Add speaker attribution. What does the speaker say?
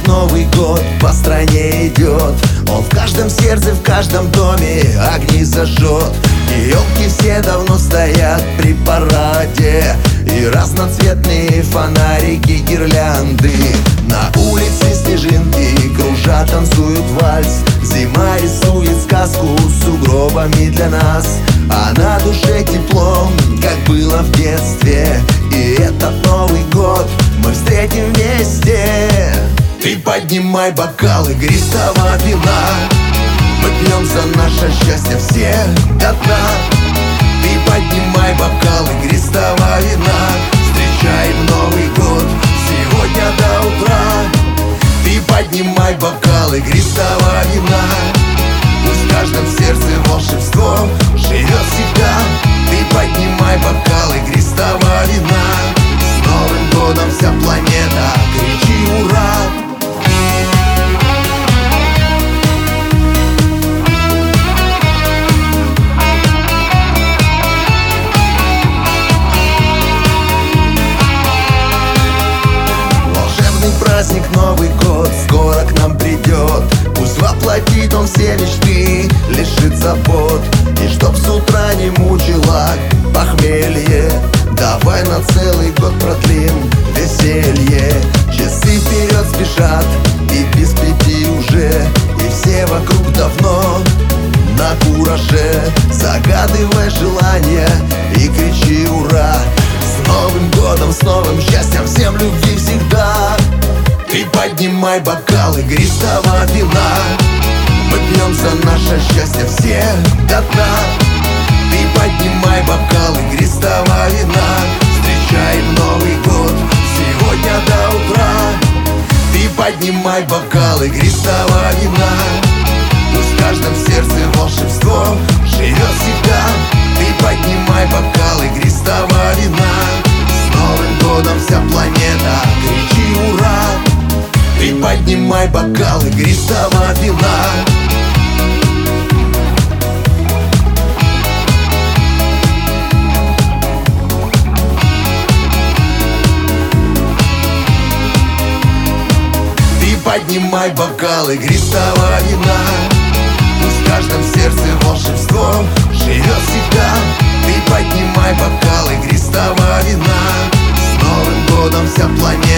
Speaker 1: праздник Новый год по стране идет. Он в каждом сердце, в каждом доме огни зажжет. И елки все давно стоят при параде, и разноцветные фонарики, гирлянды. На улице снежинки кружат, танцуют вальс. Зима рисует сказку с сугробами для нас, а на душе тепло, как было в детстве. И этот Новый год мы встретим вместе. Ты поднимай бокалы игристого вина, мы пьем за наше счастье все до дна. Ты поднимай бокалы игристого вина, встречаем Новый год сегодня до утра. Ты поднимай бокалы игристого вина, пусть в каждом сердце волшебство живет всегда. Ты поднимай бокалы игристого вина, с Новым годом вся планета, кричи ура! Праздник Новый год скоро к нам придет. Пусть воплотит он все мечты, лишит забот. И чтоб с утра не мучила похмелье, давай на целый год продлим веселье. Часы вперед спешат, и без 5 уже, и все вокруг давно на кураже. Загадывай желания и кричи ура! С Новым годом, с новым счастьем, всем любви всегда. Ты поднимай бокалы игристого вина, мы пьем за наше счастье все до дна. Ты поднимай бокалы игристого вина, встречаем Новый год сегодня до утра. Ты поднимай бокалы игристого вина, пусть в каждом сердце волшебство живет всегда. Ты поднимай бокалы игристого вина, с Новым годом вся планета, кричи ура! Ты поднимай бокалы игристого вина. Ты поднимай бокалы игристого вина, пусть в каждом сердце волшебство живет всегда. Ты поднимай бокалы игристого вина, с Новым годом вся планета.